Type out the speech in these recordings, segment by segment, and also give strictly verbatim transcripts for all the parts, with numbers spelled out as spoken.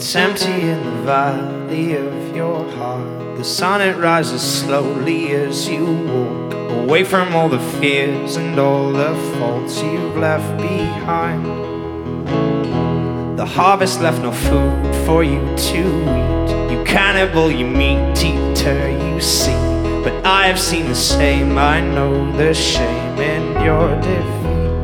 It's empty in the valley of your heart. The sun, it rises slowly as you walk away from all the fears and all the faults you've left behind. The harvest left no food for you to eat. You cannibal, you meat eater, you see. But I have seen the same, I know the shame in your defeat.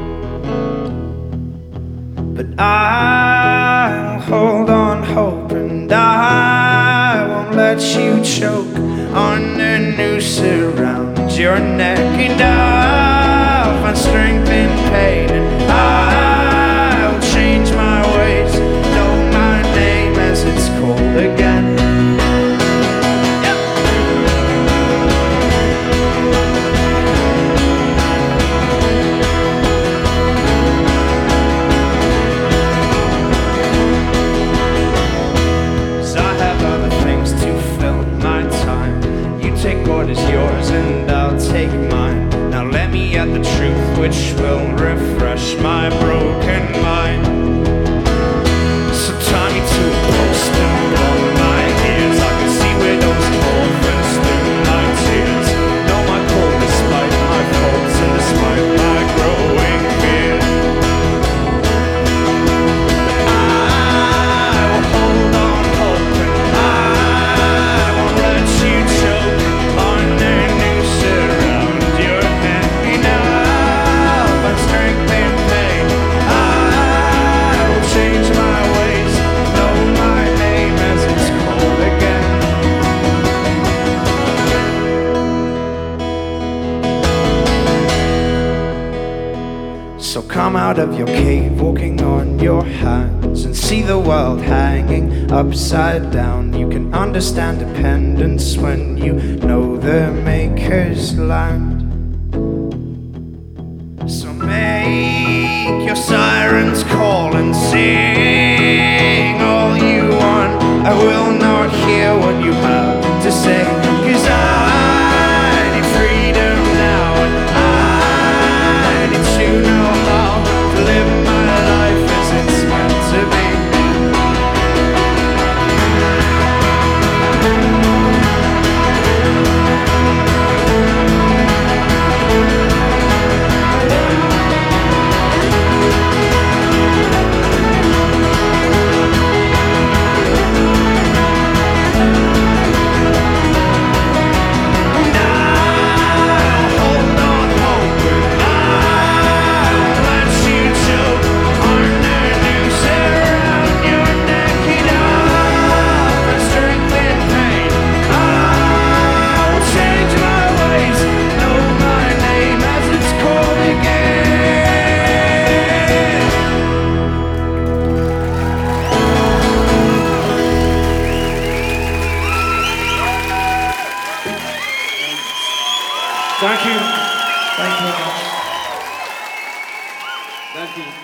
But I'll hold on hope, and I won't let you choke on the noose around your neck. And I'll find strength in pain, and I'll change my ways, know my name as it's called again. Take what is yours and I'll take mine. Now let me at the truth which will refresh my broken mind. So tie me to a post and blow my ears. I can see where those orphans through my tears. Know my call despite my faults and despite my growing fear. I will hold on hope, and I won't let you choke on the noose around your neck. And I'll find strength in pain. I will change my ways, know my name as it's called again. So come out of your cave, walking on your hands, and see the world hanging upside down. You can understand dependence when you know the Maker's land. So make your sirens call and sing all you want. I will not hear what you have to say, 'cause I need freedom now, and I need to know how to live my life as it's meant to be. Thank you. Thank you very much. Thank you.